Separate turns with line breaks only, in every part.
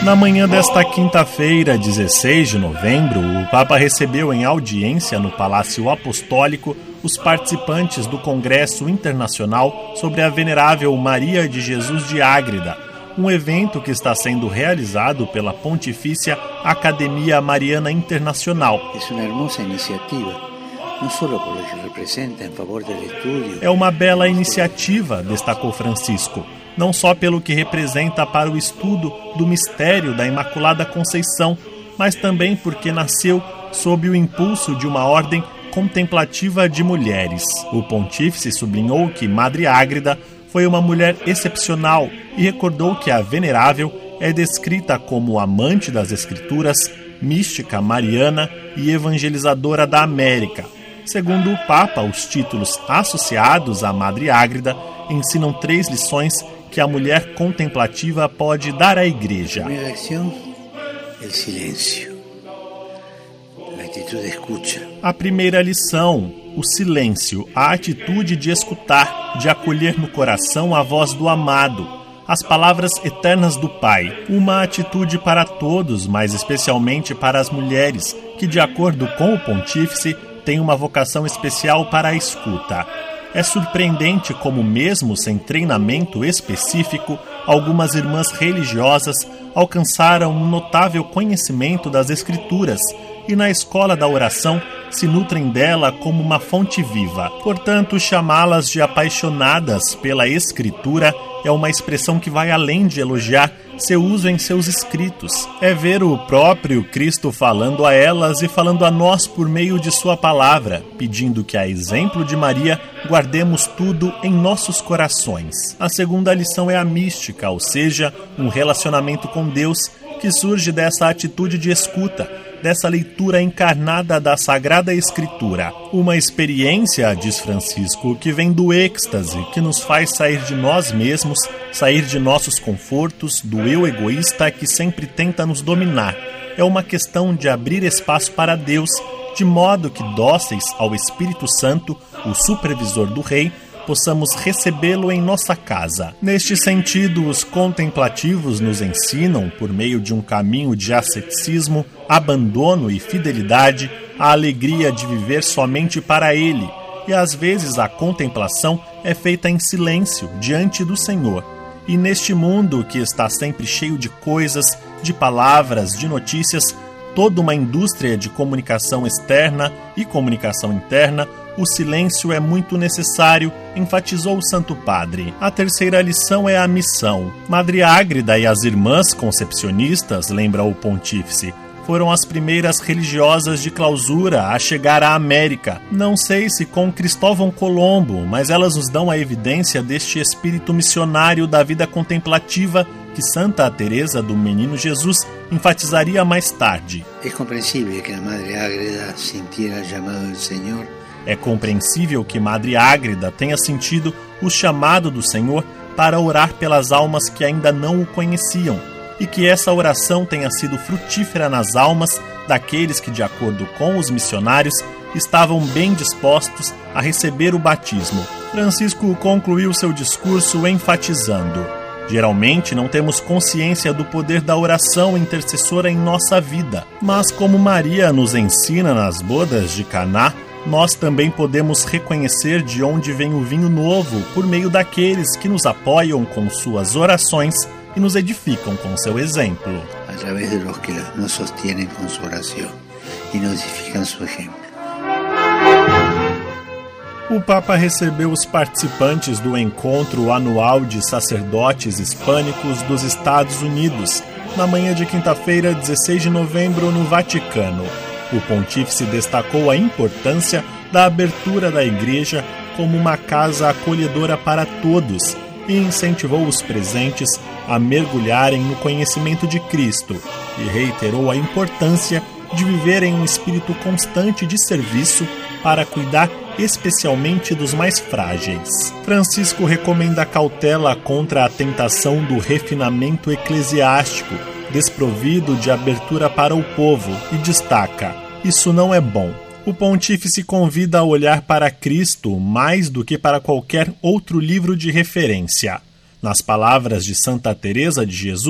Na manhã desta quinta-feira, 16 de novembro, o Papa recebeu em audiência no Palácio Apostólico os participantes do Congresso Internacional sobre a Venerável Maria de Jesus de Ágreda, um evento que está sendo realizado pela Pontifícia Academia Mariana Internacional.
É uma hermosa iniciativa.
É uma bela iniciativa, destacou Francisco, não só pelo que representa para o estudo do mistério da Imaculada Conceição, mas também porque nasceu sob o impulso de uma ordem contemplativa de mulheres. O pontífice sublinhou que Madre Ágreda foi uma mulher excepcional e recordou que a Venerável é descrita como amante das Escrituras, mística mariana e evangelizadora da América. Segundo o Papa, os títulos associados à Madre Ágreda ensinam 3 lições que a mulher contemplativa pode dar à Igreja.
A primeira lição é o silêncio, a atitude de escuta.
A primeira lição, o silêncio, a atitude de escutar, de acolher no coração a voz do amado, as palavras eternas do Pai. Uma atitude para todos, mas especialmente para as mulheres, que, de acordo com o pontífice, tem uma vocação especial para a escuta. É surpreendente como, mesmo sem treinamento específico, algumas irmãs religiosas alcançaram um notável conhecimento das Escrituras e, na escola da oração, se nutrem dela como uma fonte viva. Portanto, chamá-las de apaixonadas pela Escritura é uma expressão que vai além de elogiar seu uso em seus escritos. É ver o próprio Cristo falando a elas e falando a nós por meio de sua palavra, pedindo que, a exemplo de Maria, guardemos tudo em nossos corações. A segunda lição é a mística, ou seja, um relacionamento com Deus que surge dessa atitude de escuta, dessa leitura encarnada da Sagrada Escritura. Uma experiência, diz Francisco, que vem do êxtase, que nos faz sair de nós mesmos, sair de nossos confortos, do eu egoísta que sempre tenta nos dominar. É uma questão de abrir espaço para Deus, de modo que, dóceis ao Espírito Santo, o supervisor do Rei, possamos recebê-lo em nossa casa. Neste sentido, os contemplativos nos ensinam, por meio de um caminho de asceticismo, abandono e fidelidade, a alegria de viver somente para Ele, e às vezes a contemplação é feita em silêncio, diante do Senhor. E neste mundo que está sempre cheio de coisas, de palavras, de notícias, toda uma indústria de comunicação externa e comunicação interna, o silêncio é muito necessário, enfatizou o Santo Padre. A terceira lição é a missão. Madre Ágreda e as irmãs concepcionistas, lembra o pontífice, foram as primeiras religiosas de clausura a chegar à América. Não sei se com Cristóvão Colombo, mas elas nos dão a evidência deste espírito missionário da vida contemplativa que Santa Teresa do Menino Jesus enfatizaria mais tarde.
É compreensível que a Madre Ágreda sentira o chamado do Senhor.
É compreensível que Madre Ágreda tenha sentido o chamado do Senhor para orar pelas almas que ainda não o conheciam, e que essa oração tenha sido frutífera nas almas daqueles que, de acordo com os missionários, estavam bem dispostos a receber o batismo. Francisco concluiu seu discurso enfatizando: geralmente não temos consciência do poder da oração intercessora em nossa vida, mas como Maria nos ensina nas bodas de Caná, nós também podemos reconhecer de onde vem o vinho novo por meio daqueles que nos apoiam com suas orações e nos edificam com seu exemplo.
Através de los que nos sostienen com sua oração e nos edificam seu exemplo.
O Papa recebeu os participantes do encontro anual de sacerdotes hispânicos dos Estados Unidos, na manhã de quinta-feira, 16 de novembro, no Vaticano. O pontífice destacou a importância da abertura da Igreja como uma casa acolhedora para todos e incentivou os presentes a mergulharem no conhecimento de Cristo e reiterou a importância de viver em um espírito constante de serviço para cuidar especialmente dos mais frágeis. Francisco recomenda cautela contra a tentação do refinamento eclesiástico, desprovido de abertura para o povo, e destaca: isso não é bom. O pontífice convida a olhar para Cristo mais do que para qualquer outro livro de referência. Nas palavras de Santa Teresa de Jesus,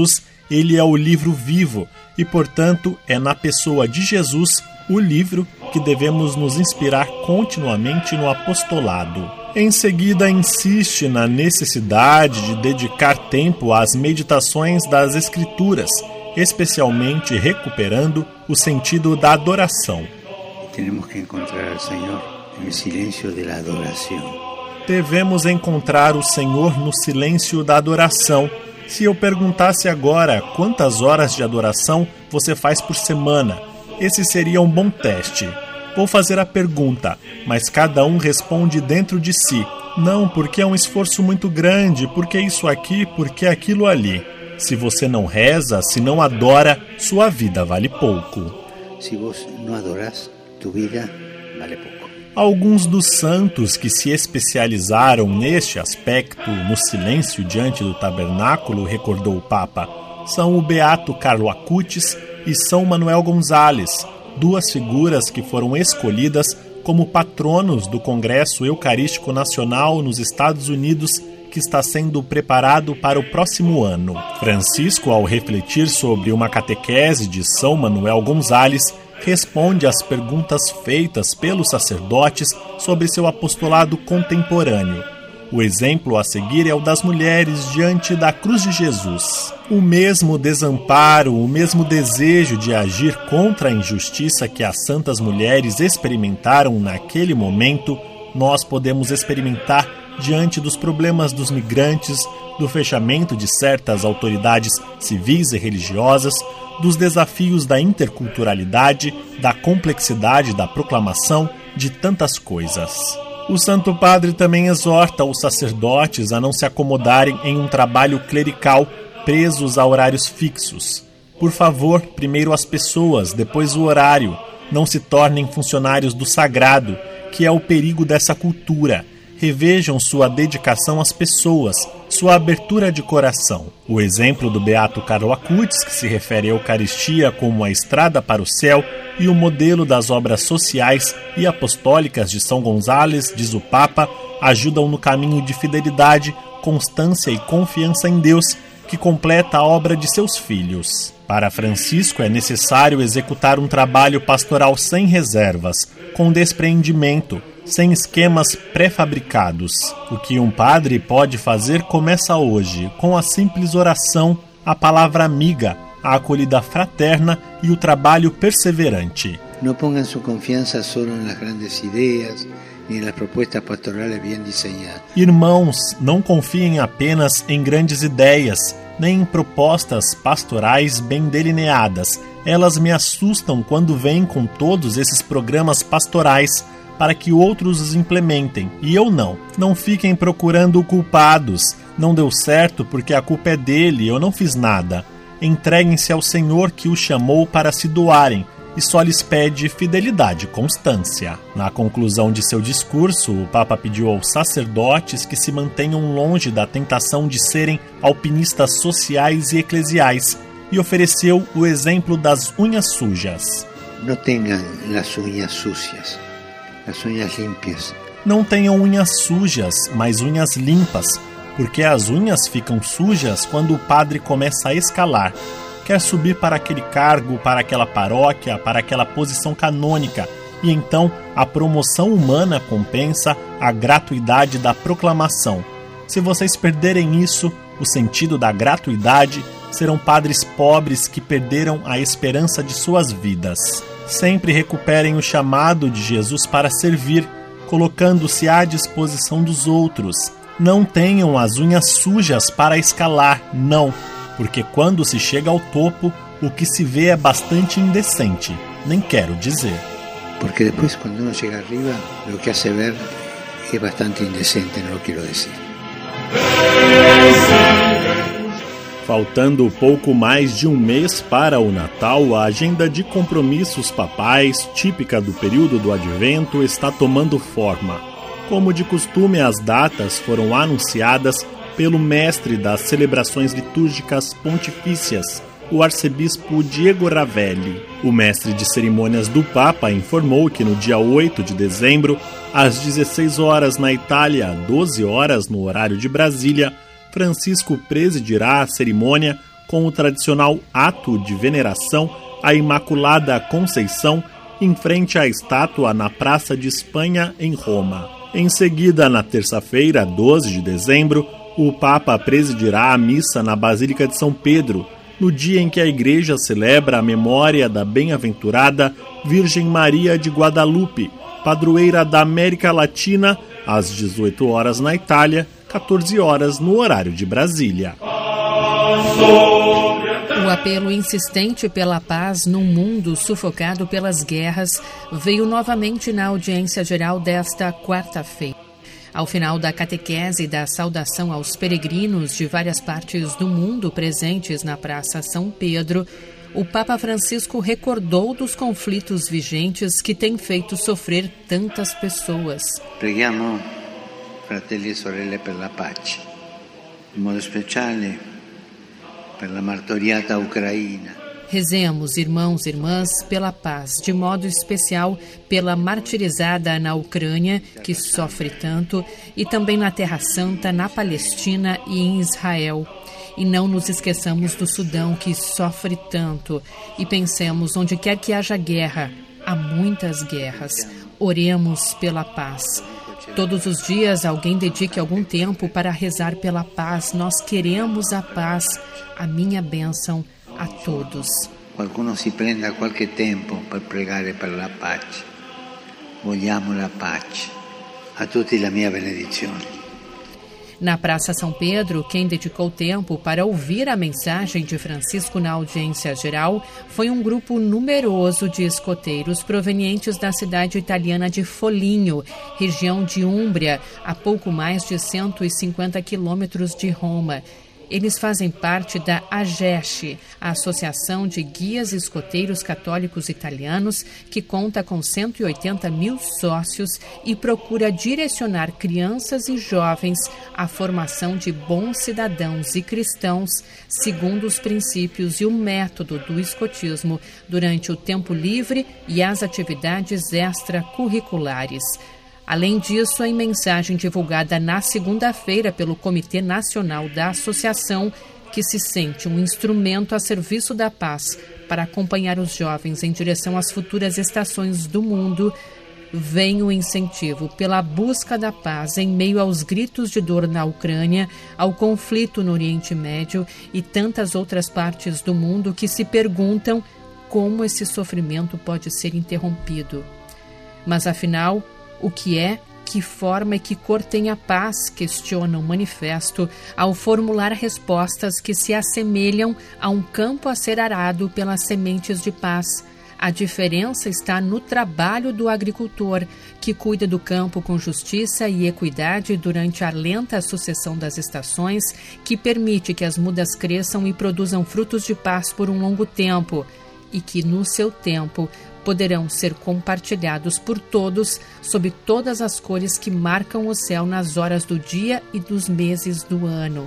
Ele é o livro vivo e, portanto, é na pessoa de Jesus, o livro, que devemos nos inspirar continuamente no apostolado. Em seguida, insiste na necessidade de dedicar tempo às meditações das Escrituras, especialmente recuperando o sentido da adoração.
Temos que encontrar o Senhor no silêncio da adoração.
Devemos encontrar o Senhor no silêncio da adoração. Se eu perguntasse agora quantas horas de adoração você faz por semana, esse seria um bom teste. Vou fazer a pergunta, mas cada um responde dentro de si. Não, porque é um esforço muito grande, porque isso aqui, porque aquilo ali. Se você não reza, se não adora, sua vida vale pouco.
Se você não adoras, tua vida vale pouco.
Alguns dos santos que se especializaram neste aspecto, no silêncio diante do tabernáculo, recordou o Papa, são o beato Carlo Acutis e São Manuel Gonzalez, duas figuras que foram escolhidas como patronos do Congresso Eucarístico Nacional nos Estados Unidos, que está sendo preparado para o próximo ano. Francisco, ao refletir sobre uma catequese de São Manuel Gonzalez, responde às perguntas feitas pelos sacerdotes sobre seu apostolado contemporâneo. O exemplo a seguir é o das mulheres diante da cruz de Jesus. O mesmo desamparo, o mesmo desejo de agir contra a injustiça que as santas mulheres experimentaram naquele momento, nós podemos experimentar diante dos problemas dos migrantes, do fechamento de certas autoridades civis e religiosas, dos desafios da interculturalidade, da complexidade da proclamação, de tantas coisas. O Santo Padre também exorta os sacerdotes a não se acomodarem em um trabalho clerical presos a horários fixos. Por favor, primeiro as pessoas, depois o horário. Não se tornem funcionários do sagrado, que é o perigo dessa cultura. Revejam sua dedicação às pessoas, sua abertura de coração. O exemplo do beato Carlo Acutis, que se refere à Eucaristia como a estrada para o céu, e o modelo das obras sociais e apostólicas de São Gonzalez, diz o Papa, ajudam no caminho de fidelidade, constância e confiança em Deus, que completa a obra de seus filhos. Para Francisco é necessário executar um trabalho pastoral sem reservas, com despreendimento, sem esquemas pré-fabricados. O que um padre pode fazer começa hoje, com a simples oração, a palavra amiga, a acolhida fraterna e o trabalho perseverante.
Não pongan sua confiança só nas grandes ideias, nem nas propostas pastorais bem desenhadas.
Irmãos, não confiem apenas em grandes ideias, nem em propostas pastorais bem delineadas. Elas me assustam quando vêm com todos esses programas pastorais para que outros os implementem, e eu não. Não fiquem procurando culpados. Não deu certo porque a culpa é dele, eu não fiz nada. Entreguem-se ao Senhor que os chamou para se doarem, e só lhes pede fidelidade e constância. Na conclusão de seu discurso, o Papa pediu aos sacerdotes que se mantenham longe da tentação de serem alpinistas sociais e eclesiais, e ofereceu o exemplo das unhas sujas.
Não tenham as unhas sujas, as unhas limpas.
Não tenham unhas sujas, mas unhas limpas, porque as unhas ficam sujas quando o padre começa a escalar. Quer subir para aquele cargo, para aquela paróquia, para aquela posição canônica, e então a promoção humana compensa a gratuidade da proclamação. Se vocês perderem isso, o sentido da gratuidade, serão padres pobres que perderam a esperança de suas vidas. Sempre recuperem o chamado de Jesus para servir, colocando-se à disposição dos outros. Não tenham as unhas sujas para escalar, não, porque quando se chega ao topo, o que se vê é bastante indecente, nem quero dizer.
Porque depois, quando uno chega arriba, o que hace ver é bastante indecente, não quero dizer.
Faltando pouco mais de um mês para o Natal, a agenda de compromissos papais, típica do período do Advento, está tomando forma. Como de costume, as datas foram anunciadas pelo mestre das celebrações litúrgicas pontifícias, o arcebispo Diego Ravelli. O mestre de cerimônias do Papa informou que no dia 8 de dezembro, às 16 horas na Itália, 12 horas no horário de Brasília, Francisco presidirá a cerimônia com o tradicional ato de veneração à Imaculada Conceição em frente à estátua na Praça de Espanha, em Roma. Em seguida, na terça-feira, 12 de dezembro, o Papa presidirá a missa na Basílica de São Pedro, no dia em que a Igreja celebra a memória da bem-aventurada Virgem Maria de Guadalupe, padroeira da América Latina, às 18 horas na Itália, 14 horas no horário de Brasília.
O apelo insistente pela paz num mundo sufocado pelas guerras veio novamente na audiência geral desta quarta-feira. Ao final da catequese e da saudação aos peregrinos de várias partes do mundo presentes na Praça São Pedro, o Papa Francisco recordou dos conflitos vigentes que têm feito sofrer tantas pessoas.
Preghiamo, fratelli e sorelle, per la pace, in modo speciale per la martoriata Ucraina.
Rezemos, irmãos e irmãs, pela paz, de modo especial pela martirizada na Ucrânia, que sofre tanto, e também na Terra Santa, na Palestina e em Israel. E não nos esqueçamos do Sudão, que sofre tanto. E pensemos, onde quer que haja guerra, há muitas guerras. Oremos pela paz. Todos os dias alguém dedique algum tempo para rezar pela paz. Nós queremos a paz, a minha bênção a todos.
Qualcuno si prenda qualche tempo per pregare per la pace. Vogliamo la pace. A tutti la mia benedizione.
Na Praça São Pedro, quem dedicou tempo para ouvir a mensagem de Francisco na audiência geral foi um grupo numeroso de escoteiros provenientes da cidade italiana de Foligno, região de Úmbria, a pouco mais de 150 quilômetros de Roma. Eles fazem parte da AGESH, a Associação de Guias Escoteiros Católicos Italianos, que conta com 180 mil sócios e procura direcionar crianças e jovens à formação de bons cidadãos e cristãos, segundo os princípios e o método do escotismo, durante o tempo livre e as atividades extracurriculares. Além disso, em mensagem divulgada na segunda-feira pelo Comitê Nacional da Associação, que se sente um instrumento a serviço da paz para acompanhar os jovens em direção às futuras estações do mundo, vem o incentivo pela busca da paz em meio aos gritos de dor na Ucrânia, ao conflito no Oriente Médio e tantas outras partes do mundo que se perguntam como esse sofrimento pode ser interrompido. Mas, afinal, o que é, que forma e que cor tem a paz, questiona o manifesto, ao formular respostas que se assemelham a um campo a ser arado pelas sementes de paz. A diferença está no trabalho do agricultor, que cuida do campo com justiça e equidade durante a lenta sucessão das estações, que permite que as mudas cresçam e produzam frutos de paz por um longo tempo, e que, no seu tempo, poderão ser compartilhados por todos sob todas as cores que marcam o céu nas horas do dia e dos meses do ano.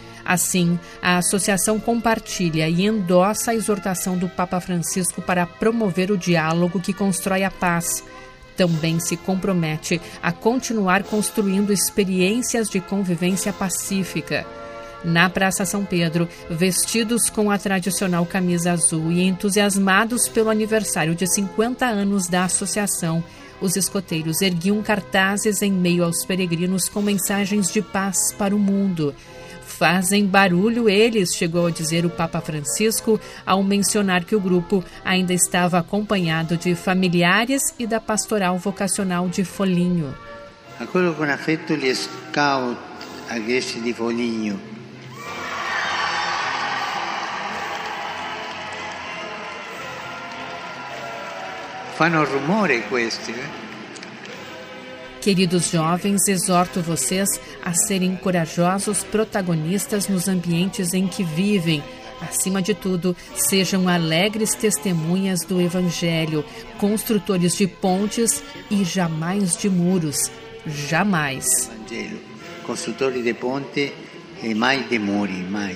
Assim, a associação compartilha e endossa a exortação do Papa Francisco para promover o diálogo que constrói a paz. Também se compromete a continuar construindo experiências de convivência pacífica. Na Praça São Pedro, vestidos com a tradicional camisa azul e entusiasmados pelo aniversário de 50 anos da associação, os escoteiros erguiam cartazes em meio aos peregrinos com mensagens de paz para o mundo. Fazem barulho eles, chegou a dizer o Papa Francisco, ao mencionar que o grupo ainda estava acompanhado de familiares e da pastoral vocacional de Foligno.
Acolgo con affetto gli scout AGESH di Foligno. Fanno rumore questi,
Queridos jovens, exorto vocês a serem corajosos protagonistas nos ambientes em que vivem. Acima de tudo, sejam alegres testemunhas do Evangelho, construtores de pontes e jamais de muros. Jamais.
Evangelho, construttori di ponte e mai di muri, mai.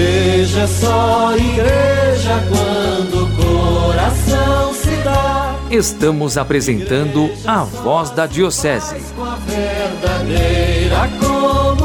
Igreja é só igreja quando o coração se dá. Estamos apresentando A Voz da Diocese.
Com a verdadeira